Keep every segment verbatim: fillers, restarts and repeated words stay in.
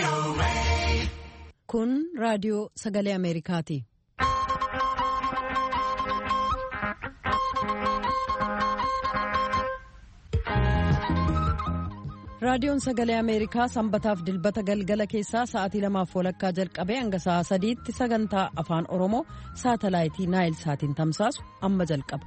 Kun raadiyoo sagalee Ameerikaati. Raadiyoon sagalee Ameerikaa sanbataaf dilbata galgala keessaa sa'aatii lamaaf walakkaa jalqabee hanga sa'aa sadiitti sagantaa afaan Oromoo saatalaayitii Naayil Saatiin tamsaasu amma jalqaba.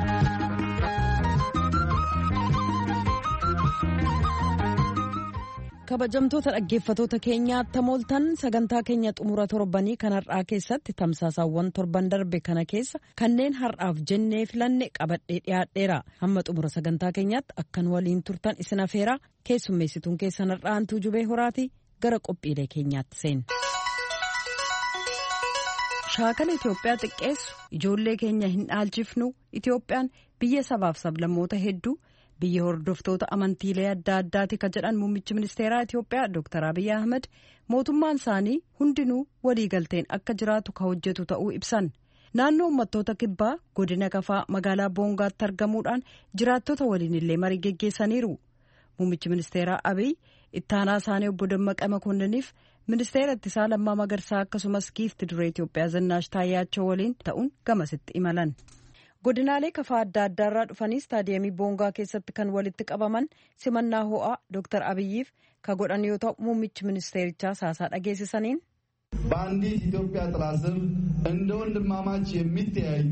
Kabajamtoota dhaggeeffatoota keenyaa tamooltan sagantaa keenya xumura torbanii kan har'aa keessatti tamsaasaawwan torban darbe kana keessa kanneen har'aaf jennee filanne qabadhee dhiyaadheera. Hamma xumura sagantaa keenyaatti akkan waliin turtan isin afeeraa keessummeessituun keessan har'aa Antuu Jubee Horaatii gara qophiilee keenyaatti seena. Shaakala Itoophiyaa xiqqeessu ijoollee keenya hin dhaalchifnu. Itoophiyaan biyya sabaaf sablammoota hedduu. Biyya hordoftoota amantiilee adda addaati ka jedhan muummichi ministeeraa Itoophiyaa Dr. Abiy Ahmed mootummaan isaanii hundinuu waliigalteen akka jiraatu ka hojjetu ta'uu ibsan. Naannoo uummattoota kibbaa godina Kafaa magaalaa Boongaatti argamuudhaan jiraattota waliin illee marii geggeessaniiru. Muummichi ministeeraa Abiy ittaanaa isaanii obbo Dammaqa Makonniiniif ministeera ittisaa Lammaa Magarsaa akkasumas giifti duree Itoophiyaa Zinnaash Taayyaachoo waliin ta'uun gamasitti imalan. Godinaalee Kafaa adda addaarraa dhufanii istaadiyeemii Boongaa keessatti kan walitti qabaman simannaa ho'aa Dr. Abiyyiif ka godhan yoo ta'u muummichi ministeerichaa haasaa dhageessisaniin በአንዲት ኢትዮጵያ ጥላ ስር እንደ ወንድማማች የሚተያዩ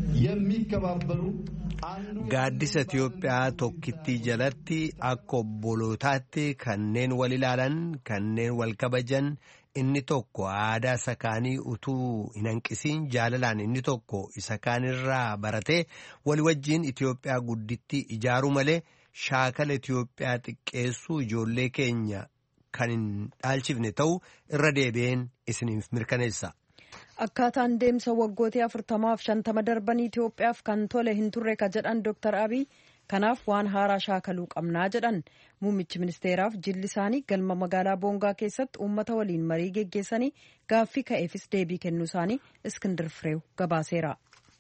የሚከባበሩ gaaddisa Itoophiyaa tokkittii jalatti akka obbolootaatti kanneen wal ilaalan kanneen wal kabajan inni tokko aadaa isa kaanii utuu hin hanqisiin jaalalaan inni tokko isa kaanirraa baratee wali wajjiin Itoophiyaa guddittii ijaaruu malee shaakala Itoophiyaa xiqqeessuu ijoollee keenya kan hin dhaalchifne ta'uu irra deebi'een isiniif mirkaneessa. Akkaataan deemsa waggootii afurtamaaf shantama darbanii Itoophiyaaf kan tole hin turre ka jedhan Dr. Abiy kanaaf waan haaraa shaakaluu qabnaa jedhan. Muummichi ministeeraaf jilli isaanii galma magaalaa Boongaa keessatti uummata waliin marii geggeessanii gaaffii ka'eefis deebii kennuu isaanii Iskindir Fireew gabaaseera.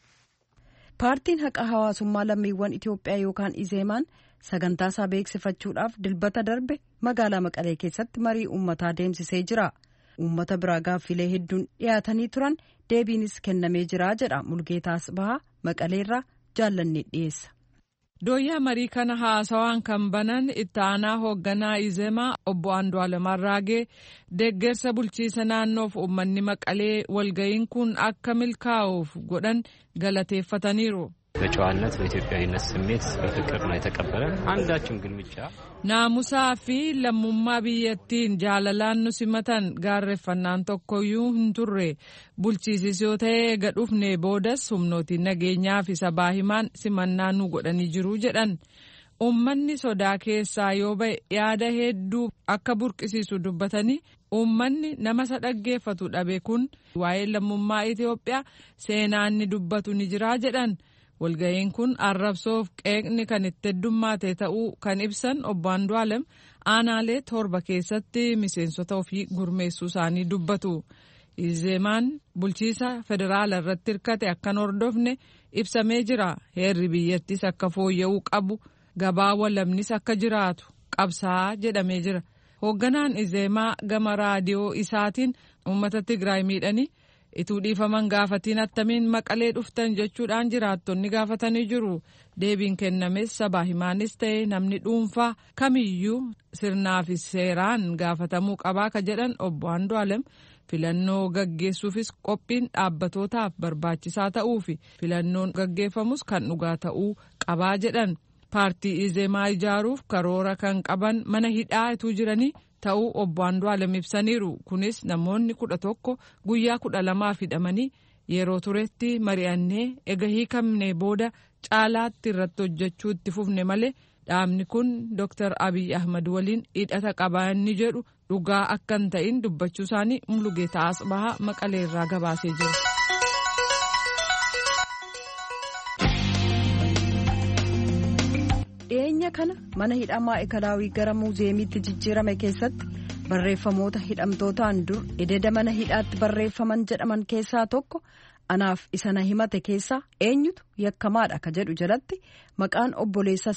Paartiin haqaa hawaasummaa lammiiwwan Itoophiyaa yookaan Izeemaan sagantaa isaa beeksifachuudhaaf dilbata darbe magaalaa Maqalee keessatti marii uummataa deemsisee jira. Uummata biraa gaaffilee hedduun dhiyaatanii turan deebiinis kennamee jira jedha Mulgeetaas Bahaa Maqaleerraa jaallanni dhiyeessa. Dooyyaa marii kana haasawaan kan banan itti aanaa hoogganaa Izeemaa obbo Andu'aalem Arraagee deeggarsa bulchiisa naannoof uummanni Maqalee walga'iin kun akka milkaa'uuf godhan galateeffataniiru. በጨዋነት በኢትዮጵያዊነት ስሜት በፍቅር ነው የተቀበለን አንዳችን ግን ብቻ naamusaa fi lammummaa biyyattiin jaalalaan nu simatan gaarreeffannaan tokkoyyuu hin turre bulchiisis yoo ta'e gadhufne boodas humnootiin nageenyaa fi sabaa himaan simannaa nu godhanii jiru jedhan. Uummanni sodaa keessaa yoo ba'e yaada hedduu akka burqisiisu dubbatanii uummanni nama isa dhaggeeffatu dhabe kun waa'ee lammummaa Itoophiyaa seenaan ni dubbatu ni jira jedhan. Walga'iin kun arrabsoof qeeqni kan itti heddummaate ta'uu kan ibsan obbo Andu'aalem aanaalee torba keessatti miseensota ofii gurmeessuu isaanii dubbatu. Izeemaan bulchiisa federaala irratti hirkate akkan hordofne ibsamee jira. Heerri biyyattis akka fooyya'uu qabu gabaa walabnis akka jiraatu qabsaa jedhamee jira. Hoogganaan Izeemaa gama raadiyoo isaatiin uummata Tigraay miidhanii ituu dhiifaman gaafatiin attamiin Maqalee dhuftan jechuudhaan jiraattonni gaafatanii jiru. Deebiin kennames sabaa himaanis ta'e namni dhuunfaa kamiyyuu sirnaa fi seeraan gaafatamuu qabaa ka jedhan obbo Andu'aalem filannoo gaggeessuufis qophiin dhaabbatootaaf barbaachisaa ta'uu fi filannoon gaggeeffamus kan dhugaa ta'uu qabaa jedhan. Paartii Izeemaa ijaaruuf karoora kan qaban mana hidhaa ituu jiranii ta'uu obbo Andu'aalem ibsaniiru. Kunis namoonni kudha tokko guyyaa kudha lamaaf hidhamanii yeroo turetti mari'annee ega hiikamne booda caalaatti irratti hojjechuu itti fufne malee dhaabni kun Dr. Abiy Ahmed waliin hidhata qabaa inni jedhu dhugaa akka hin ta'in dubbachuu isaanii Mulgeetaas Bahaa Maqaleerraa gabaasee jira. Dhiyeenya kana mana hidhaa Maa'ikalaawii gara muuzeemiitti jijjiirame keessatti barreeffamoota hidhamtootaan dur ededa mana hidhaatti barreeffaman jedhaman keessaa tokko anaaf isa na himate keessaa eenyutu yakkamaadha ka jedhu jalatti maqaan obboleessa isaa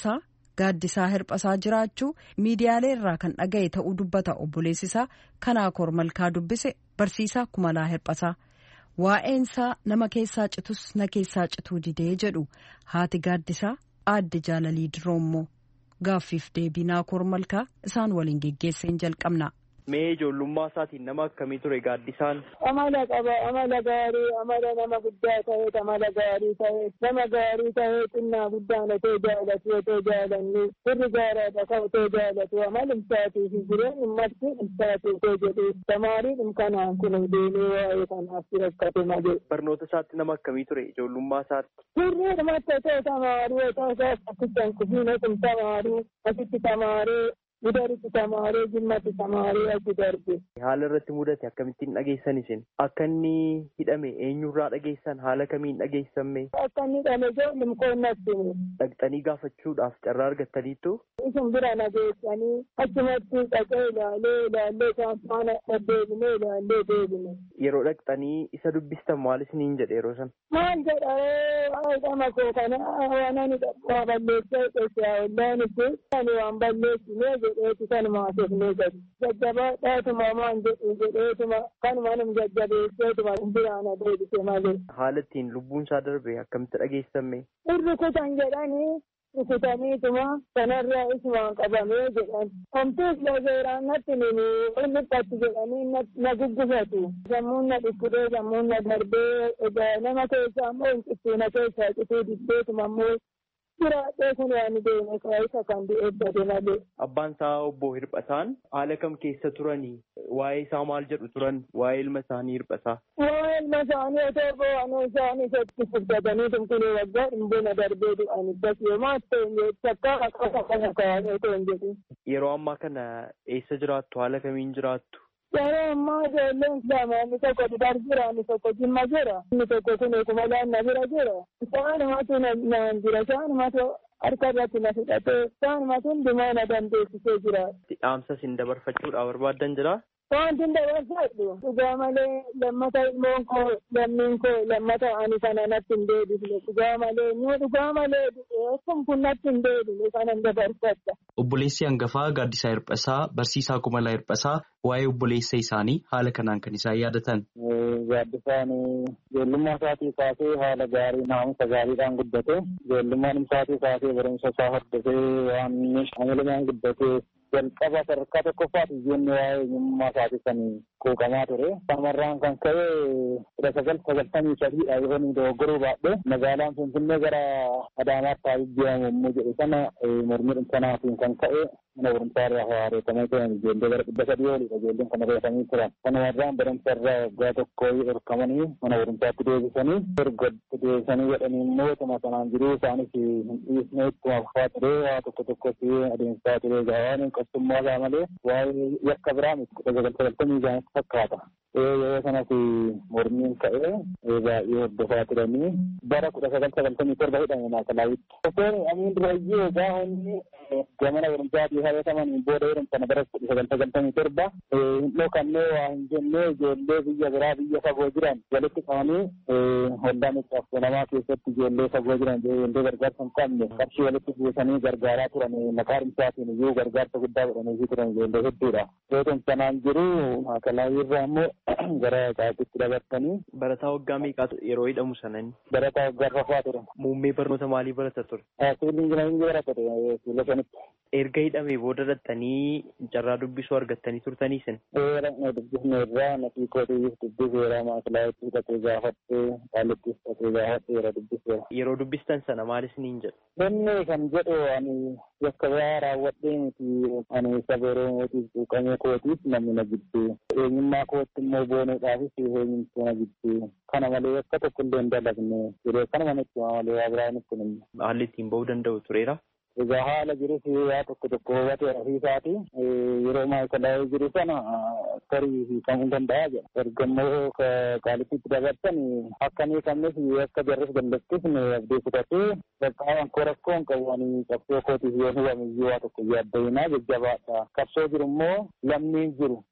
Gaaddisaa Hirphasaa jiraachuu miidiyaalee irraa kan dhaga'e ta'uu dubbata obboleessisaa Kanaakoor Malkaa dubbise barsiisaa Kumalaa Hirphasaa. Waa'eensaa nama keessaa citus na keessaa cituu didee jedhu haati gaaddisaa aadde Jaalalii Diroommoo. Gaaffiif deebii Naakoor Malkaa isaan waliin geggeesseen jalqabna. Mee ijoollummaa isaatiin nama akkamii ture Gaaddisaan? Amala qaba, amala gaarii, amala nama guddaa ta'e, amala gaarii ta'e, nama gaarii ta'e, xinnaa guddaan otoo jaalatu, otoo jaalannu, sirri gaaraadha kan otoo jaalatu, amala imsaatii fi jireenya ummatti imsaatii otoo jedhu, tamaariin imkanaan kun deemee waa'ee kanaaf rakkate malee. Barnoota isaatti nama akkamii ture ijoollummaa isaatti? Sirrii dhumatti otoo tamaarii, otoo isaas akkasitti kufiin otoo tamaarii, asitti tamaaree, Gudaritti tamaaree jimmatti tamaaree achi darbe. Haala irratti mudate akkamittiin dhageessan isin? Akka inni hidhame eenyurraa dhageessan? Haala kamiin dhageessamme? Akka inni hidhame ijoollum qoonnatti. Dhaqxanii gaafachuudhaaf carraa argattaniittu? Isin bira nageessanii achumatti dhaqee ilaalee ilaallee isaan faana deddeebinee ilaallee deebine. Yeroo dhaqxanii isa dubbistan maal isiniin jedhe yeroo sana? Maal jedhee waa'ee koo kana waan ani waa balleessee qeessaa ollaan itti ani waan balleessinee jedheetu kanuma asofnee gadi. Jajjabaadhaatuma maan jedhu jedheetuma kanuma num jajjabeesseetuma biraana deebise malee. Haala ittiin lubbuun isaa darbe akkamitti dhageessamme? Irri kutan jedhanii rukutaniituma kanarraa isumaan qabamee jedhan. Homtuus lazeeraan natti nini illiphatti jedhanii na guggufatu. Sammuun na dhukkudee sammuun na darbee egaa nama keessaa ammoo hin cittuu na keessaa cituu diddeetuma ammoo jiraadhee kun waan deeme kaayisa kan eebbate malee. Abbaan isaa obbo Hirphataan haala kam keessa turanii? Waa'ee isaa maal jedhu turan? Waa'ee ilma isaanii Hirphasaa? Waa'ee ilma isaanii otoo bo'anuu isaanii isatti fudhatanii tumkunee waggaa dhimbona darbee du'an iddas yoomaa ta'e takkaa akka kana kaa'anii otoo hin jedhu. Yeroo ammaa kana eessa jiraattu? Haala kamiin jiraattu? Yeroo ammaa ijoolleen islaamaa inni tokko Dudar jira, inni tokko Jimma jira, inni tokko kun Kumalaan na bira jira. Isaanumatu naan jira, isaanumatu harka irratti na fudhatee, isaanumatu hundumaa na dandeessisee jira. Dhaamsa isin dabarfachuudhaaf barbaaddan jira? Wanti hin dabarfadhu. Dhugaa malee lammata ilmoon koo, lammiin koo, lammata ani kana natti hin deebifne. Dhugaa malee nu dhugaa malee kun kun natti hin deebifne kana hin dabarfadha. Obboleessi hangafaa Gaaddisaa Hirphasaa barsiisaa Kumalaa Hirphasaa waa'ee obboleessa isaanii haala kanaan kan isaan yaadatan. Gaaddisaan ijoollummaa isaatii kaasee haala gaarii naamusa gaariidhaan guddate. Ijoollummaan isaatii kaasee barumsa isaa hordofee waan amalumaan guddate. Jalqaba sadarkaa tokkoffaati ijoolleen waa'ee eenyummaa isaatii kan quuqamaa ture. Shamarraan kan ka'e kudha sagal sagaltamii sadiidha yoo inni dogoggoruu baadhee magaalaan Finfinnee gara Adaamaatti haa jijjiiramu yommuu jedhu sana mormii sanaatiin kan ka'e mana barumsaa irraa haareeffamee turan ijoollee gara dhibba sadii oliidha ijoolleen kana reeffamanii turan. Kanumarraan barumsa irraa waggaa tokko dhorkamanii mana barumsaatti deebisanii ergatti deebisanii jedhanii immoo tuma sanaan jiruu isaanis hin dhiisne ittuma fufaa ture waa tokko tokkotti adeemsaa ture gaawaan qottummaa isaa malee waa'ee yakka biraa miti kudha sagal sagaltamii jaanitti fakkaata. Yeroo sanas mormiin ka'ee baay'ee hordofaa turanii bara kudha sagal sagaltamii torba hidhame maakalawitti. Osoo amiin durayyee gaahonni gamana barumsaatii hayyataman booda jedhamtana bara kudha sagal sagaltamii torba hin dhokannee waa hin jennee ijoollee biyya biraa biyya fagoo jiran walitti qabanii hoddaa miidhaaf namaa keessatti ijoollee fagoo jiran ijoollee gargaarsa hin qabne qarshii walitti buusanii gargaaraa turan maqaa barumsaatiin iyyuu gargaarsa guddaa godhanii turan ijoollee hedduudha. Yoo sanaan jiru maakalawii irraa immoo gara qaatitti dabartanii. Barataa waggaa meeqaatu yeroo hidhamu sanani? Barataa waggaa rafaa ture. Muummee barnoota maalii barata ture? Siviilii injinaringii barata ture fuula sanitti. Erga hidhamee booda dhattanii carraa dubbisuu argattanii turtanii isin? Eera dubbisne irraa natii kootiif dubbiseera maakalaawitti hidhatee gaafattee qaalittis hidhatee gaafattee yeroo dubbiseera. Yeroo dubbistan sana maal isiniin jedhu? Inni kan jedhu ani yakka biraa raawwadhee miti ani saba Oromootiif quuqamee kootiif namni na jibbee. Eenyummaa kootti immoo boonuudhaafis eenyumtuu na jibbee. Kana malee akka tokko illee hin dalagne yeroo kanuma nutti malee waa biraa nutti hin. Haalli ittiin ba'uu danda'u tureera? Egaa haala jirus yaa tokko tokko hubatee rafiisaati yeroo maayikalaa'ee jiru sana tarii hiikamuu danda'a jedha. Ergammoo qaalittiitti dabarsan akkamii kamnis akka jarris dallattis abdii kutatee qaqqaaban koo rakkoo hin qabu ani qabsoo kootiif yoo hubame iyyuu waa tokko yaaddayinaa jajjabaadha. Qabsoo jiru immoo lammiin jiru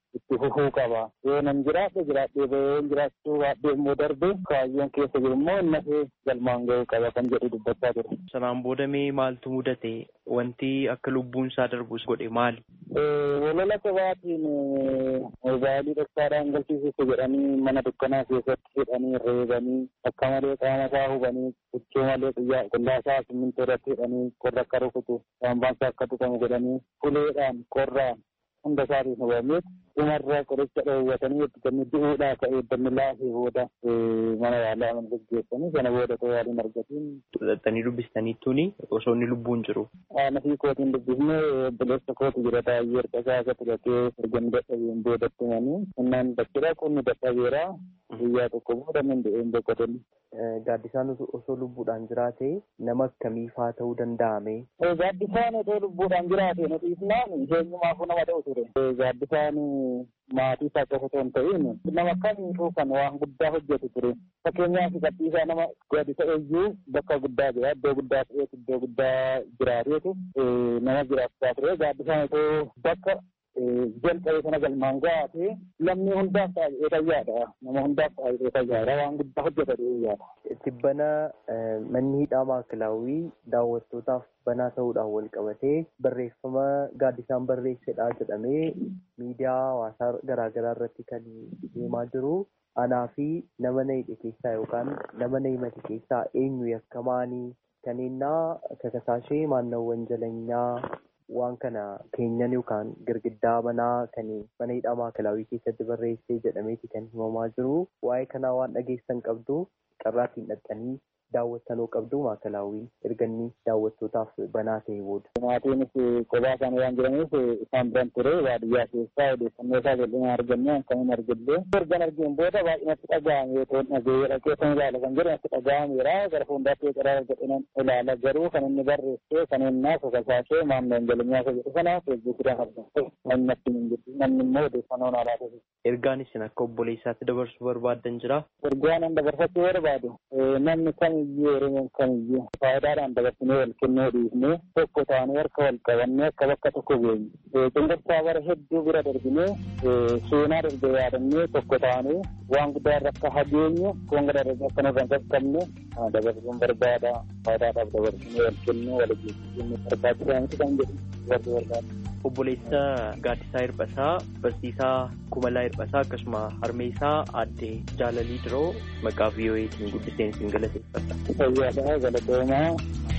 itti fufuu qaba. Yoo nan jiraate jiraatee bahee jiraachuu baadhee immoo darbee kaayyoon keessa jiru immoo innafee galmaan ga'uu qaba kan jedhu dubbachaa ture. Sanaan booda mee maaltu mudate? Wanti akka lubbuun isaa darbus godhe maali? Walola sabaatiin mobaayilii dhoksaadhaan galchiisuuf jedhanii mana dukkanaa keessatti hidhanii reebanii akka malee qaama isaa hubanii huccuu malee guyyaa qullaasaa simmintoo irratti hidhanii qorra akka rukutu saambaan isaa akka tuqamu godhanii uleedhaan qorraan hunda isaatiif hubameet dhumarraa qoricha dhoowwatanii itti kenni du'uudhaa ka'ee dammilaa fi booda mana yaalaa aman gaggeessanii sana booda ta'uu yaaliin argatiin. Xaxxanii dubbistaniittuuni osoo inni lubbuun jiru. Nafii kootiin dubbisne obboleessa kooti jira taa'ee erga isaa akka tuqatee ergan dadhabeen boodatti himanii innaan bakkira qunni dadhabeera guyyaa tokko booda min de'een boqotan. Gaaddisaan osoo lubbuudhaan jiraate nama akkamiifaa ta'uu danda'ame? Gaaddisaan osoo lubbuudhaan jiraate nuti isnaan eenyumaafuu nama ta'u ture. Gaaddisaan maatii isaa qofa osoo hin ta'in nama kamiifuu kan waan guddaa hojjetu ture. Fakkeenyaaf gadhiisaa nama gaaddisa eeyyuu bakka guddaa jira iddoo guddaa ta'eetu iddoo guddaa jiraateetu nama jiraachisaa ture. Gaaddisaan osoo bakka jalqabee sana galmaan gaate namni hundaaf taa'ee fayyaadha. Nama hundaaf taa'ee fayyaadha. Waan guddaa hojjeta yaada. Tibbana manni hidhaa maakilaawwii daawwattootaaf banaa ta'uudhaan wal qabatee barreeffama gaaddisaan barreessedha jedhamee miidiyaa hawaasaa garaagaraa irratti kan deemaa jiru. Anaa fi nama na hidhe keessaa yookaan nama na himate keessaa eenyu yakkamaanii kaneennaa kakasaashee maannawwan jalanyaa waan kana keenyan yookaan girgiddaa manaa kan mana hidhaa maakilaawwii keessatti barreessee jedhameeti kan himamaa jiru. Waa'ee kanaa waan dhageessan qabdu carraattiin dhaqanii daawwattanoo qabdu maakilaawwiin erganni daawwattootaaf banaa ta'e booda. Maatiinis kophaa isaanii waan jiraniif isaan biran ture baadiyyaa keessaa odeeffannoo isaa bal'inaan argannee akkamiin argillee ergan argeen booda baay'inatti dhaga'ame yoo ta'u dhaga'ee dhaqee kan ilaala kan jedhu natti dhaga'ameera gara fuuldaatti qaraa jedhanii ilaala garuu kan inni barreessee kan innaa kakasaashee maamleen jalanyaa isa jedhu kana feesbuukidhaan argamte namni natti hin jirtu namni immoo odeeffannoo naa laata. Ergaan isin akka obboleessaatti dabarsuu barbaaddan jira? Ergaan an dabarsachuu barbaadu namni kamiyyuu Oromoon kamiyyuu faayidaadhaan dabarsinee wal kennuu dhiifnee tokko taanee harka wal qabannee akka bakka tokko geenyu. Cunqursaa bara hedduu bira darbinee seenaa darbe yaadannee tokko taanee waan guddaa irra akka hageenyu konga darbe akka nurra hin qaqqabne dabarsuun barbaada. Faayidaadhaaf dabarsinee wal kennuu wal geessisuu barbaachisaa miti kan jedhu dabarsuu barbaada. Obboleessa Gaaddisaa Hirphasaa, Barsiisaa Kumalaa Hirphasaa akkasuma harmee isaa aadde Jaalalii Diroo maqaa V O Atiin guddiseen isin galateeffadha. Fayyaadhaa galatoomaa.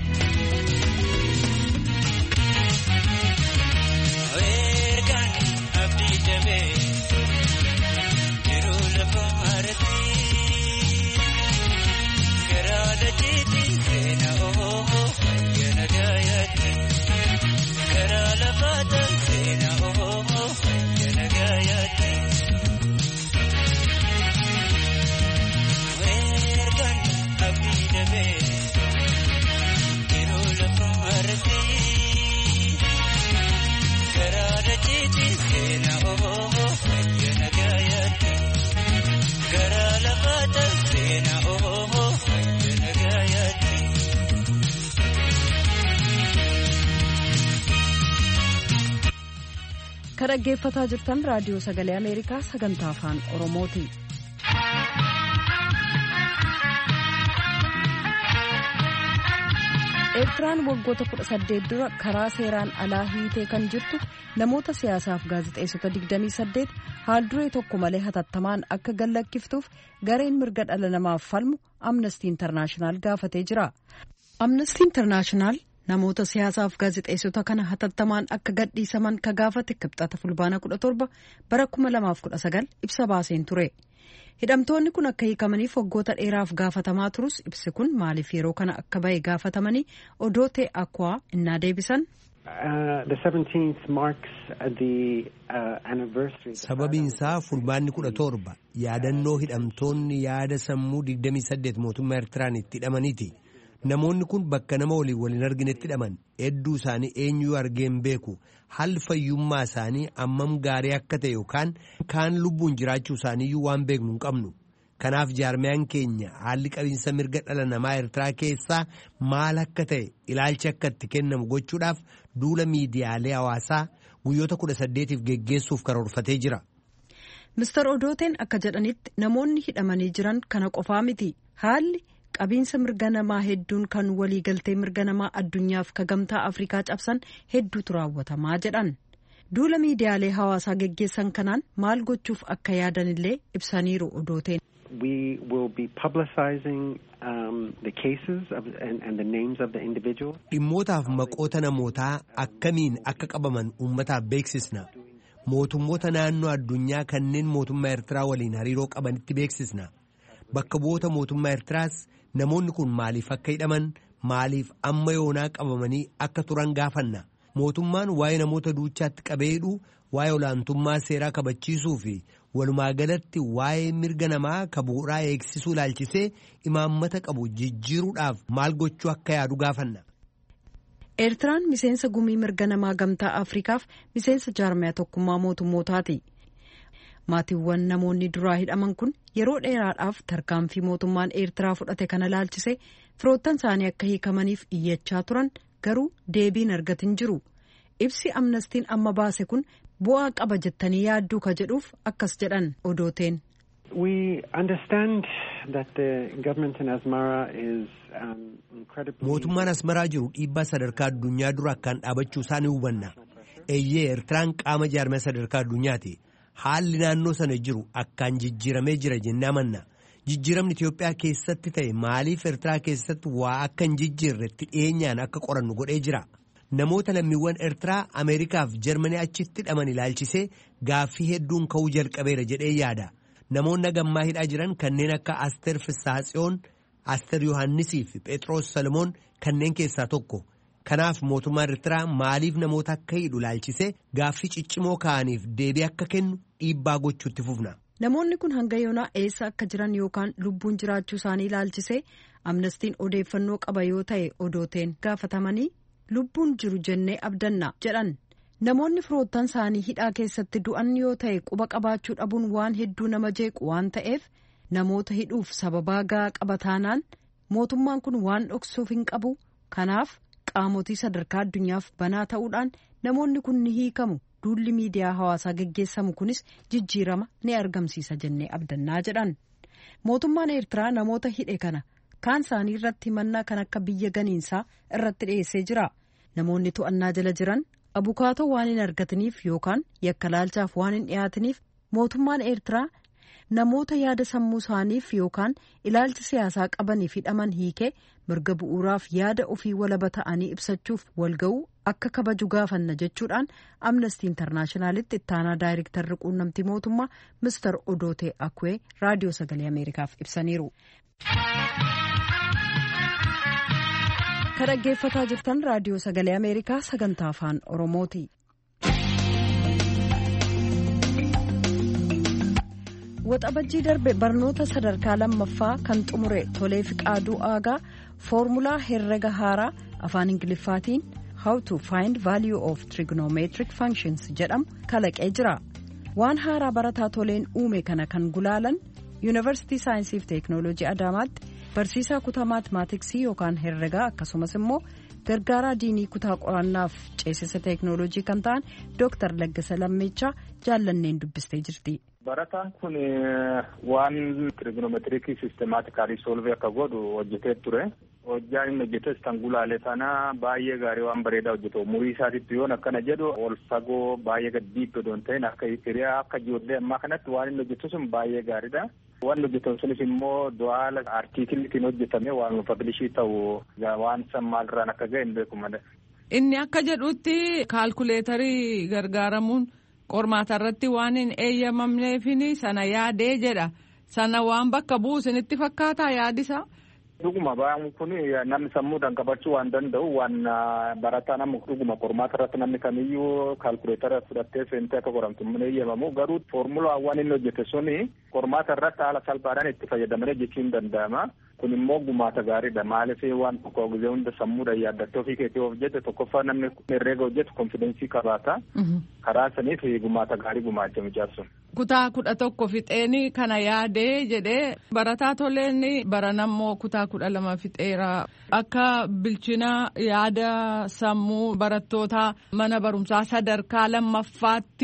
Kan dhaggeeffataa jirtan raadiyoo sagalee Ameerikaa sagantaa afaan Oromooti. Eertiraan waggoota kudha saddeet dura karaa seeraan alaa hiitee kan jirtu namoota siyaasaaf gaazexeessota digdamii saddeet haalduree tokko malee hatattamaan akka gallakkiftuuf gareen mirga dhala namaaf falmu Amnesty International gaafatee jira. Amnesty International namoota siyaasaaf gaazexeessota kana hatattamaan akka gadhiisaman ka gaafate kibxata fulbaana kudha torba bara kuma lamaaf kudha sagal ibsa baaseen ture. Hidhamtoonni kun akka hiikamaniif waggoota dheeraaf gaafatamaa turus ibsi kun maaliif yeroo kana akka bahe gaafatamanii odoo ta'e akkuma innaa deebisan. Sababiinsaa fulbaanni kudha torba yaadannoo hidhamtoonni yaada sammuu digdamii saddeet mootummaa Eertiraan itti hidhamaniiti. Namoonni kun bakka nama waliin waliin arginetti hidhaman hedduu isaanii eenyuu argeen beeku haalli fayyummaa isaanii ammam gaarii akka ta'e yookaan kaan lubbuun jiraachuu isaaniiyyuu waan beeknu hin qabnu. Kanaaf jaarmiyaan keenya haalli qabiinsa mirga dhala namaa Eertiraa keessaa maal akka ta'e ilaalchi akka itti kennamu gochuudhaaf duula miidiyaalee hawaasaa guyyoota kudha saddeetiif geggeessuuf karoorfatee jira. Mister Odooteen akka jedhanitti namoonni hidhamanii jiran kana qofaa miti. Haalli qabiinsa mirga namaa hedduun kan waliigaltee mirga namaa addunyaaf ka gamtaa Afrikaa cabsan hedduutu raawwatamaa jedhan. Duula miidiyaalee hawaasaa geggeessan kanaan maal gochuuf akka yaadanillee ibsaniiru Odooteen. We will be publicizing um, the cases of, and, and the names of the individuals. Dhimmootaaf maqoota namootaa akkamiin akka qabaman uummataaf beeksisna. Mootummoota naannoo addunyaa kanneen mootummaa Eertiraa waliin hariiroo qabanitti beeksisna. Bakka bu'oota mootummaa Eertiraas namoonni kun maaliif akka hidhaman, maaliif amma yoonaa qabamanii akka turan gaafanna. Mootummaan waa'ee namoota duuchaatti qabeedhu, waa'ee olaantummaa seeraa kabachiisuu fi walumaa galatti waa'ee mirga namaa ka bu'uuraa eegsisuu ilaalchisee imaammata qabu jijjiiruudhaaf maal gochuu akka yaadu gaafanna. Eertiraan miseensa gumii mirga namaa gamtaa Afrikaaf miseensa jaarmiyaa tokkummaa mootummootaati. Maatiiwwan namoonni duraa hidhaman kun yeroo dheeraadhaaf tarkaanfii mootummaan Eertiraa fudhate kana ilaalchisee firoottan isaanii akka hiikamaniif iyyachaa turan garuu deebiin argatin jiru. Ibsi amnestiin amma baase kun bu'aa qaba jettanii yaadduu ka jedhuuf akkas jedhan Odooteen. We understand that the government in Asmara is um, incredibly... Mootummaan Asmaraa jiru dhiibbaa sadarkaa addunyaa dura akkaan dhaabachuu isaa ni hubanna. Eeyyee Eertiraan qaama jaarmiyaa sadarkaa addunyaati. Haalli naannoo sana jiru akkaan jijjiiramee jira jennee amanna. Jijjiiramni Itoophiyaa keessatti ta'e maaliif Eertiraa keessatti waa akka hin jijjiirretti dhiyeenyaan akka qorannu godhee jira. Namoota lammiiwwan Eertiraa Ameerikaaf Jarmanii achitti hidhaman ilaalchisee gaaffii hedduun ka'uu jalqabeera jedhee yaada. Namoonni gammaa hidhaa jiran kanneen akka Asteer Fissaatsiyoon, Asteer Yohaannisii fi Phexros Salomoon kanneen keessaa tokko. Kanaaf mootummaan Eertiraa maaliif namoota akka hidhu ilaalchisee gaaffii ciccimoo ka'aniif deebii akka kennu dhiibbaa gochuutti fufna. Namoonni kun hanga yoonaa eessa akka jiran yookaan lubbuun jiraachuu isaanii ilaalchisee amnestiin odeeffannoo qaba yoo ta'e Odooteen gaafatamanii lubbuun jiru jennee abdanna jedhan. Namoonni firoottan isaanii hidhaa keessatti du'an yoo ta'e quba qabaachuu dhabuun waan hedduu nama jeequ waan ta'eef namoota hidhuuf sababaa gahaa qaba taanaan mootummaan kun waan dhoksuuf hin qabu. Kanaaf qaamotii sadarkaa addunyaaf banaa ta'uudhaan namoonni kun ni hiikamu. Duulli miidiyaa hawaasaa geggeessamu kunis jijjiirama ni argamsiisa jennee abdannaa jedhan. Mootummaan Eertiraa namoota hidhe kana kaan isaanii irratti himannaa kan akka biyya ganiinsaa irratti dhiyeessee jira. Namoonni to'annaa jala jiran abukaatoo waan hin argataniif yookaan yakka laalchaaf waan hin dhiyaataniif mootummaan Eertiraa namoota yaada sammuu isaaniif yookaan ilaalcha siyaasaa qabaniif hidhaman hiikee mirga bu'uuraaf yaada ofii walaba ta'anii ibsachuuf walga'uu akka kabaju gaafanna jechuudhaan Amnesty Internationalitti ittaanaa daayirektarri quunnamtii mootummaa Mister Odootee Akwee raadiyoo sagalee Ameerikaaf ibsaniiru. Kan dhaggeeffataa jirtan raadiyoo sagalee Ameerikaa sagantaa afaan Oromooti. Waxabajjii darbe barnoota sadarkaa lammaffaa kan xumure Tolee Fiqaaduu Aagaa foormulaa herrega haaraa afaan Ingiliffaatiin How to find value of trigonometric functions jedhamu kalaqee jira. Waan haaraa barataa Toleen uume kana kan gulaalan Yuunivarsiitii Saayinsii fi Teeknooloojii Adaamaatti barsiisaa kutaa maatimaatiksii yookaan herregaa akkasumas immoo gargaaraa diinii kutaa qorannaaf ceesisa teeknooloojii kan ta'an Dooktar Laggasa Lammeechaa jaallanneen dubbistee jirti. Barataan kun waan trigonometirikii sistemaatikaalii solvee akka godhu hojjetee ture. Hojjaan inni hojjetes kan gulaale sana baay'ee gaarii waan bareedaa hojjetu. Umurii isaatitti yoon akkana jedhu ol fagoo baay'ee gad diibbee doon ta'in akka hiriyaa akka ijoollee ammaa kanatti waan inni hojjetu sun baay'ee gaariidha. Waan hojjetamu sunis immoo du'aala artiikiliitiin hojjetame waan pablishii ta'u waan san maalirraan akka ga'e hin beeku malee. Inni akka jedhutti kaalkuleetarii gargaaramuun qormaata irratti waan hin eeyyamamneefini sana yaadee jedha. Sana waan bakka buusinitti fakkaataa yaadisa. Dhuguma baay'een kun namni sammuudhaan qabachuu waan danda'u waan barataa nama dhuguma qormaata irratti namni kamiyyuu kaalkuleetara fudhattee seentee akka qoramtu hin eeyyamamu garuu foormulaa waan inni hojjete suni qormaata irratti haala salphaadhaan itti fayyadamanii jechuun danda'ama. Kun immoo gumaata gaariidha. Maaliif waan tokko gizee hunda sammuudhaan yaaddattee ofii keetii of jette tokkoffaa namni herreega hojjetu konfidensii qabaata. Karaa saniif gumaata gaarii gumaacha mijaarsun. Kutaa kudha tokko fixeeni kana yaadee jedhee barataa Toleen baranammoo kutaa kudha lama fixeera. Akka bilchina yaada sammuu barattootaa mana barumsaa sadarkaa lammaffaatti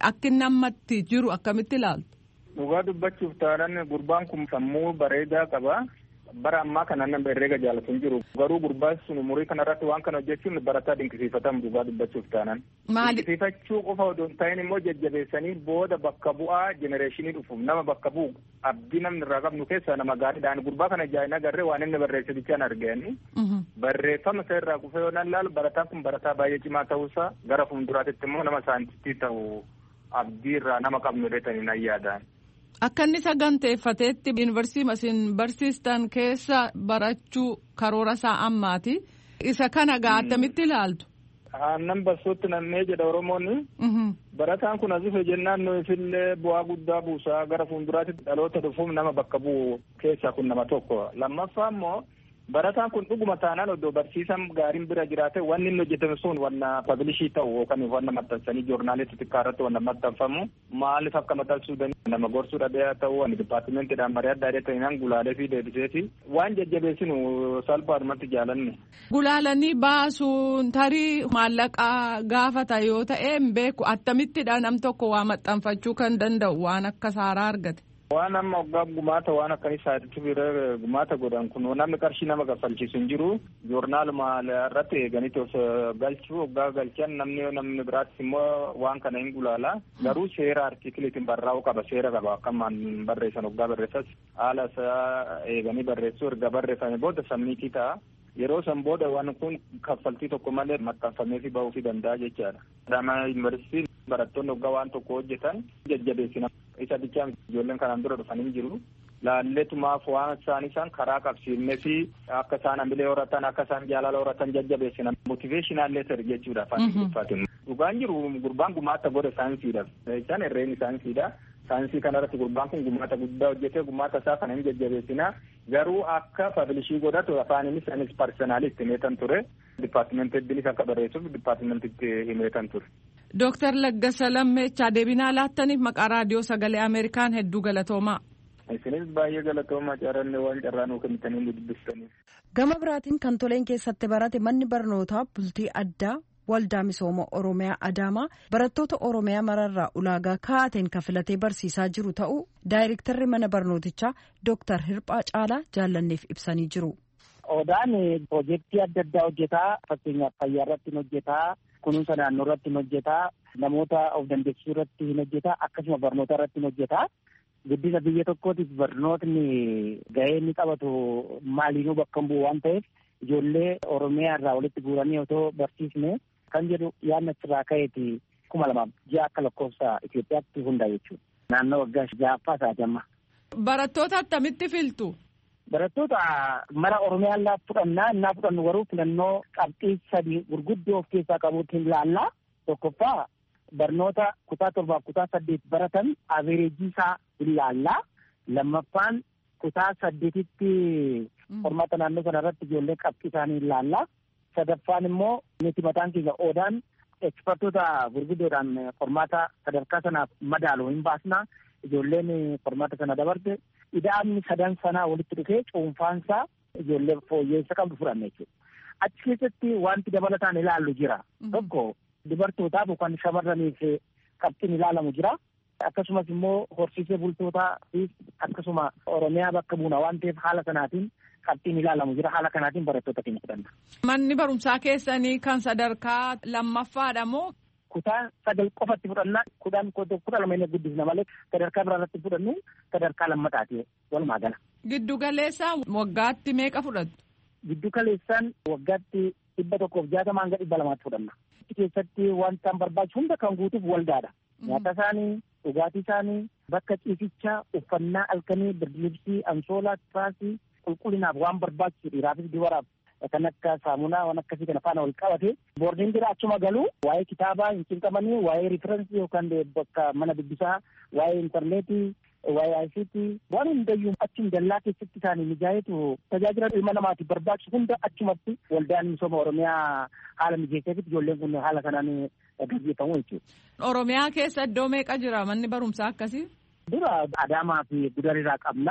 Akka inni ammatti jiru akkamitti ilaaltu? Dhugaa dubbachuuf taanaan gurbaan kun sammuu bareedaa qaba. Bara ammaa kana nama herreega jaalatu hin jiru. Garuu gurbaan sun umurii kanarratti waan kana hojjechuun barataa dinqisiifatamu dhugaa dubbachuuf taanaan. Maali? Dinqisiifachuu qofa odoo hin ta'in immoo jajjabeessanii booda bakka bu'aa jenereeshinii dhufuuf nama bakka bu'u abdii namni irraa qabnu keessaa nama gaariidhaan gurbaa kana jaa'ina agarree waan inni barreesse bichaan arganii. Barreeffama isa irraa kufee yoo ilaalu barataan kun barataa baay'ee cimaa ta'uusaa gara fuulduraatti immoo nama saayintistii ta'u abdii irraa nama qabnu dheetanii nan yaadaan. Akka inni saganteeffateetti yuunivarsiitii isin barsiistan keessa barachuu karoora isaa ammaati. Isa kana gaa attamitti ilaaltu? Aannan barsootti nammee jedha Oromoonni. Barataan kun asii jennaan nuufillee bu'aa guddaa buusaa gara fuulduraatti dhaloota dhufuuf nama bakka bu'u keessaa kun nama tokko. Lammaffaa immoo barataan kun dhuguma taanaan oddoo barsiisan gaariin bira jiraate wanni inni hojjetame sun wanna pablishii ta'u yookaan wanna maxxansanii joornaalii xixiqqaa irratti wanna maxxanfamu maaliif akka maxxansuu danda'u nama gorsuu dhabee ta'u wanni dipaartimentiidhaan marii adda addaa ta'inaan gulaalee fi deebiseeti waan jajjabeessinu salphaadhumatti jaalanne. Gulaalanii baasuun tarii maallaqaa gaafata yoo ta'e hin beeku attamittidha nam tokko waa maxxanfachuu kan danda'u waan akka saaraa argate. Waan amma waggaa gumaata waan akkanii saayititti bira gumaata godhan kun namni qarshii nama kaffalchiisu hin jiru joornaaluma irratti eeganitti of galchuu waggaa galchan namni namni biraattis immoo waan kana hin gulaala garuu seera artikiliitiin barraa'uu qaba seera qaba akkamaan barreessan waggaa barreessas haala isaa eeganii barreessuu erga barreeffame booda sammiitii ta'a. Yeroo san booda waan kun kaffaltii tokko malee maxxanfamee fi bahuu fi danda'a jechaadha. Adaamaa yuunivarsiitiin barattoonni waggaa waan tokko hojjetan jajjabeessina. Isa bichaan ijoolleen kanaan dura dhufanii jiru. Laalletumaaf waan isaan isaan karaa qabsiifnee fi akka isaan hamilee horatan akka isaan jaalala horatan jajjabeessina. Motiveeshinaal leetar jechuudha afaan Ingiliffaatiin. Dhugaan jiru gurbaan gumaata godha saayinsiidha. Isaan herreen saayinsiidha. Saayinsii kanarratti gurbaan kun gumaata guddaa hojjetee gumaata isaa kana hin jajjabeessina. Garuu akka pablishii godhatu afaaninis anis parsenaalitti himeetan ture. Dipaartimenteddiinis akka barreessuuf dipaartimentitti himeetan ture. Dooktar Laggasa Lammeechaa deebinaa laattaniif maqaa raadiyoo sagalee Ameerikaan hedduu galatoomaa. Isinis baay'ee galatoomaa carranne waan carraa nuu kennitanii nu dubbistaniif. Gama biraatiin kan toleen keessatti barate manni barnootaa bultii addaa waldaa misooma Oromiyaa Adaamaa barattoota Oromiyaa mararraa ulaagaa kaa'ateen kafilatee barsiisaa jiru ta'uu daayirektarri mana barnootichaa Dooktar Hirphaa Caalaa jaallanneef ibsanii jiru. Odaan piroojeektii adda addaa hojjetaa fakkeenyaaf fayyaa irratti hin hojjetaa kunuunsa naannoo irratti hin hojjetaa namoota of dandeessisuu irratti hin hojjetaa akkasuma barnoota irratti hin hojjetaa. Guddina biyya tokkootiif barnootni gahee inni qabatu maaliinuu bakka hin bu'u waan ta'eef ijoollee Oromiyaa irraa walitti guuranii otoo barsiisne kan jedhu yaadna asirraa ka'eeti kuma lamaaf ji'a akka lakkoofsa Itoophiyaatti hundaa jechuudha. Naannoo waggaa ja'affaa isaati amma. Barattoota attamitti filtu? Barattoota mara Oromiyaa illaa fudhannaa innaa fudhannu garuu filannoo qabxii sadii gurguddoo of keessaa qabuutiin ilaallaa. Tokkoffaa barnoota kutaa torbaaf kutaa saddeet baratan averejii isaa ilaallaa. Lammaffaan kutaa saddeetitti qormaata naannoo sana irratti ijoollee qabxii isaanii ilaallaa. Sadaffaan immoo nuti mataan keenya oodaan ekspertoota gurguddoodhaan qormaata sadarkaa sanaaf madaalu hin baasna. Ijoolleen qormaata sana dabarte ida'amni sadan sanaa walitti dhufee cuunfaansaa ijoollee fooyyeessa qabdu fudhanne jechuudha. Achi keessatti wanti dabalataan ilaallu jira. Tokko dubartootaaf yookaan shamarraniif qabxiin ilaalamu jira. Akkasumas immoo horsiisee bultootaa fi akkasuma Oromiyaa bakka buuna waan ta'eef haala sanaatiin qabxiin ilaalamu jira. Haala kanaatiin barattoota keenya fudhanna. Manni barumsaa keessanii kan sadarkaa lammaffaadha moo? Kutaa sagal qofatti fudhannaa kudhan kudha lama inni guddisna malee sadarkaa biraa irratti fudhannu sadarkaa lammataati walumaa gala. Giddu galeessaan waggaatti meeqa fudhattu? Giddu galeessaan waggaatti dhibba tokkoof jaatama hanga dhibba lamaatti fudhanna. Keessatti wanta barbaachisu hunda kan guutuuf waldaadha. Nyaata isaanii, dhugaatii isaanii, bakka ciisichaa, uffannaa halkanii, birdilibsii, ansoolaa, tiraasii, qulqullinaaf waan barbaachisu dhiiraafis dubaraaf kan akka saamunaa waan akkasii kana faana wal qabate boordiin jira achuma galuu waa'ee kitaabaa hin cinqamanii waa'ee riferensii yookaan bakka mana dubbisaa waa'ee intarneetii waa'ee aayisiitii waan hundayyuu achuma dallaa keessatti isaanii mijaayetu tajaajila ilma namaatiif barbaachisu hunda achumatti waldaan misooma Oromiyaa haala mijeesseefitti ijoolleen kun haala kanaan gaggeeffamu jechuudha. Oromiyaa keessa iddoo meeqa jira manni barumsaa akkasii? Dura Adaamaa fi Gudariirraa qabna.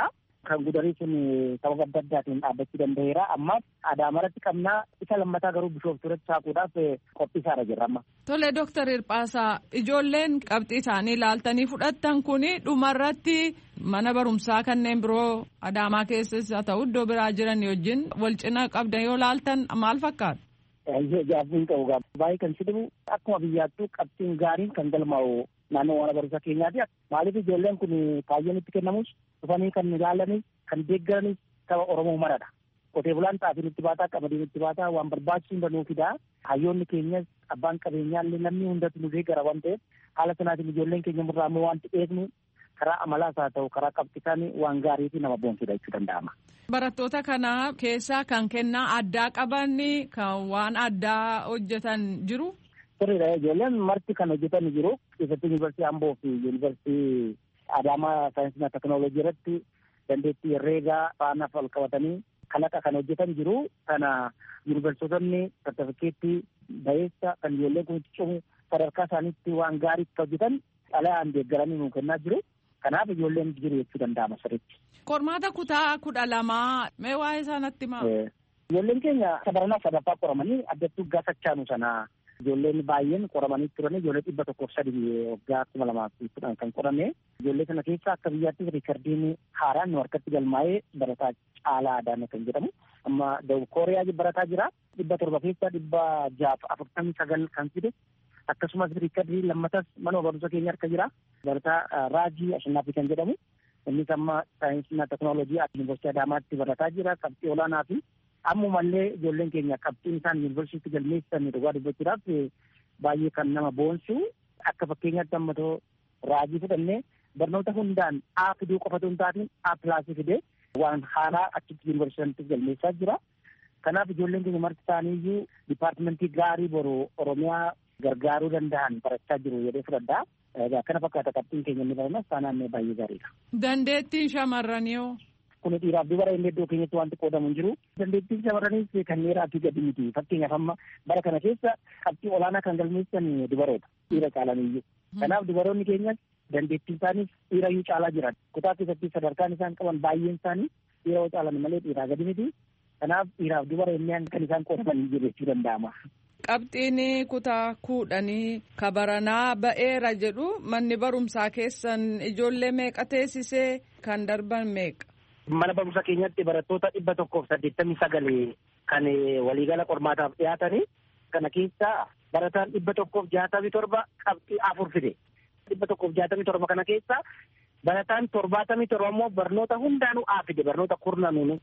kan gudarii sun sababa adda addaatiin dhaabbachuu danda'eera. Amma Adaamarratti qabnaa isa lammataa garuu Bishooftuuratti saaquudhaaf qophiisaarra jirra amma. Tole Dooktar Hirphaasaa, ijoolleen qabxii isaanii ilaaltanii fudhattan kuni dhumarratti mana barumsaa kanneen biroo Adaamaa keessas haa ta'u iddoo biraa jiran wajjin wal cina qabdan yoo ilaaltan maal fakkaata? Gaaffiin qabu gaafa baay'ee kan sidibu akkuma biyyaattuu qabxiin gaariin kan galmaa'u naannoo mana barumsaa keenyaati. Maaliif ijoolleen kun kaayyoon itti kennamus dhufanii kan ilaalanis kan deeggaranis saba Oromoo maradha. Qotee bulaan xaafiin itti baataa qamadiin itti baataa waan barbaachisu hundinuu fidaa. Hayyoonni keenyas abbaan qabeenyaa illee namni hundatu nu deeggara waan ta'eef haala sanaatiin ijoolleen keenya murraa ammoo wanti eegnu karaa amalaas haa ta'u karaa qabxiisaan waan gaarii fi nama boonsudha jechuu danda'ama. Barattoota kana keessaa kan kennaa addaa qaban kan waan addaa hojjetan jiru. Sirriidha, ijoolleen marti kan hojjetan jiru. Keessattuu yuunivarsiitii Amboo fi yuunivarsiitii Adaamaa saayinsii fi teknooloojii irratti dandeettii herreegaa faana wal qabatanii kalaqa kan hojjetan jiru. Kana yuunivarsiitonni sartifikeettii bayeessa kan ijoolleen kun cufu sadarkaa isaaniitti waan gaarii hojjetan xalayaan deeggaranii nuu kennaa jiru. Kanaaf ijoolleen jiru jechuu danda'ama sirriitti. Qormaata kutaa kudha lamaa mee waa'ee isaanitti maa? Ijoolleen keenya sadarkaa sadaffaa qoramanii addattuu gaafachaanu sana ijoolleen baay'een qoramanii turan ijoollee dhibba tokkoof sadii waggaa kuma lamaa fi kudhan kan qorame ijoollee sana keessa akka biyyaatti riikardiin haaraan nu harkatti galmaa'ee barataa Caalaa Adaana kan jedhamu amma Dawud Kooriyaa barataa jira dhibba torba keessa dhibba jaaf afurtamii sagal kan fide akkasumas riikardii lammatas mana barumsa keenya harka jira barataa Raajii Ashannaafi kan jedhamu innis amma saayinsii fi teknooloojii yuunivarsiitii Adaamaatti barataa jira qabxii olaanaa fi ammumallee ijoolleen keenya qabxiin isaan yuunivarsiitii galmeessan dhugaa dubbachuudhaaf baay'ee kan nama boonsu akka fakkeenyaatti ammatoo Raajii fudhannee barnoota hundaan A fiduu qofatu hin taatiin A pilaasii fidee waan haaraa achitti yuunivarsiitii galmeessaa jira. Kanaaf ijoolleen keenya marti isaaniiyyuu dipaartimentii gaarii boru Oromiyaa gargaaruu danda'an barachaa jiru jedhee fudhadhaa. Kana fakkaata qabxiin keenya inni baranas taanaan baay'ee gaariidha. Dandeettiin shamarranioo. Kun dhiiraaf dubara inni iddoo keenyatti wanti qoodamu hin jiru. Dandeettiin shamarraniis kan dhiiraa fi gadi miti. Fakkeenyaaf amma bara kana keessa qabxii olaanaa kan galmeessan dubaroota dhiira caalaniyyuu. Kanaaf dubaroonni keenyas dandeettiin isaaniis dhiirayyuu caalaa jiran. Kutaa keessatti sadarkaan isaan qaban baay'een isaanii dhiira yoo caalan malee dhiiraa gadi miti. Kanaaf dhiiraaf dubara inni kan isaan qoodaman jiru jechuu danda'ama. Qabxiin kutaa kudhanii kabaranaa ba'eera jedhu manni barumsaa keessan ijoollee meeqa teessisee kan darban meeqa? Mana barumsa keenyatti barattoota dhibba tokkoof saddeettamii sagalee kan waliigala qormaataaf dhiyaatanii kana keessa barataan dhibba tokkoof jaatamii torba qabxii afur fide. Dhibba tokkoof jaatamii torba kana keessa barataan torbaatamii torba immoo barnoota hundaanuu A fide barnoota kurnanuunu.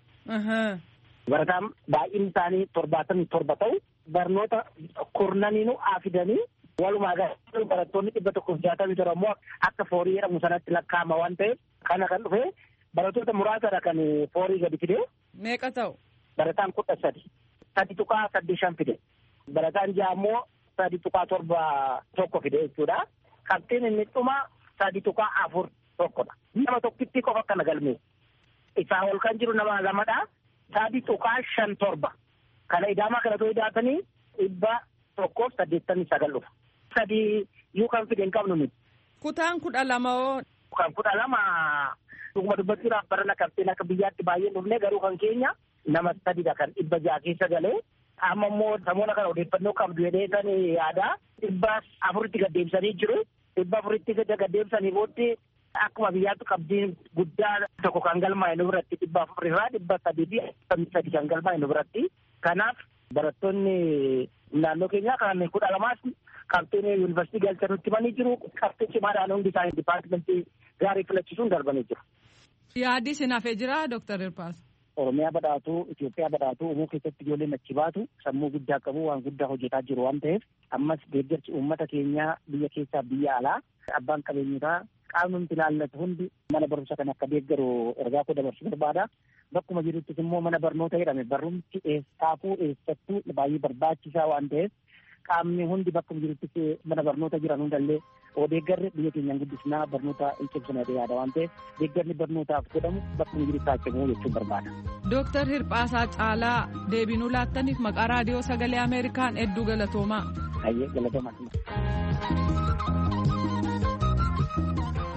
Barataan baay'een isaanii torbaatamii torba ta'u barnoota kurnaniinuu A fidanii walumaa galatti barattoonni dhibba tokkoof jaatamii torba immoo akka foorii jedhamu sanatti lakkaa'ama waan ta'eef kana kan dhufe barattoota muraasadha kan foorii gadi fide. Meeqa ta'u? Barataan kudha sadi. Sadi tuqaa saddeet shan fide. Barataan ja'a immoo sadi tuqaa torba tokko fide jechuudha. Qabxiin inni dhuma sadi tuqaa afur tokkodha. Nama tokkitti qofa kana galmeessa. Isaa ol kan jiru nama lamadha. Sadi tuqaa shan torba. Kana idaamaa kana too idaatanii dhibba tokkoof saddeettamii sagal dhufa. Sadi yuu kan fide hin qabnu nuti. Kutaan kudha lama oo. Kan kudha lama dhuguma dubbachuudhaaf barana qabxiin akka biyyaatti baay'ee dhufne garuu kan keenya nama sadidha kan dhibba ja'a keessa galee. Amma immoo samoona kana odeeffannoo qabdu jedhee kan yaada dhibba afuritti gaddeebisanii jiru. Dhibba afuritti gaddeebisanii booddee akkuma biyyaatti qabdiin guddaa tokko kan galmaa'e nu biratti dhibba afurirraa dhibba sadii fi afurtamii sadii kan galmaa'e nu biratti. Kanaaf barattoonni naannoo keenyaa kan kudha lamaas qabxiin yuunivarsiitii galchan nutti himanii jiru. Qabxii cimaadhaan hundi isaanii dipaartimentii gaarii filachiisuun darbanii jiru. Yaaddi isin hafee jira Dooktar Hirphaas? Oromiyaa badhaatuu, Itoophiyaa badhaatuu uumuu keessatti ijoolleen achi baatu sammuu guddaa qabu waan guddaa hojjetaa jiru waan ta'eef ammas deeggarsi uummata keenyaa biyya keessaa biyya alaa abbaan qabeenyotaa qaamni nuti ilaallatu hundi mana barumsa kan akka deeggaru ergaa koo dabarsuu barbaada. Bakkuma jiruttis immoo mana barnoota jedhame barumsi eessaafuu eessattuu baay'ee barbaachisaa waan ta'eef qaamni hundi bakkuma jiruttis mana barnoota jiran hundallee oo deeggarri biyya keenyaan guddisnaa barnoota hin cimsina yaada waan ta'eef deeggarri barnootaaf godhamu bakkuma jirutti haa cimu jechuun barbaada. Dooktar Hirphaasaa Caalaa deebinuu laattaniif maqaa raadiyoo sagalee Ameerikaan hedduu galatoomaa. Ayyee galatoomaa.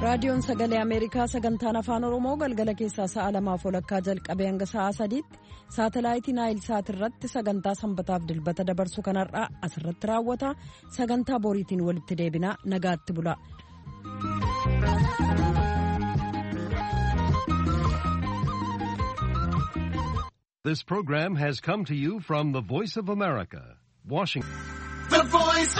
raadiyoon sagalee ameerikaa sagantaan afaan oromoo galgala keessaa sa'a lamaaf walakkaa jalqabee hanga sa'a sadiitti saatalaayitii naayil saat irratti sagantaa sanbataaf dilbata dabarsu kanarraa asirratti raawwata. Sagantaa boriitiin walitti deebinaa nagaatti bula. This program has come to you from the Voice of America, Washington.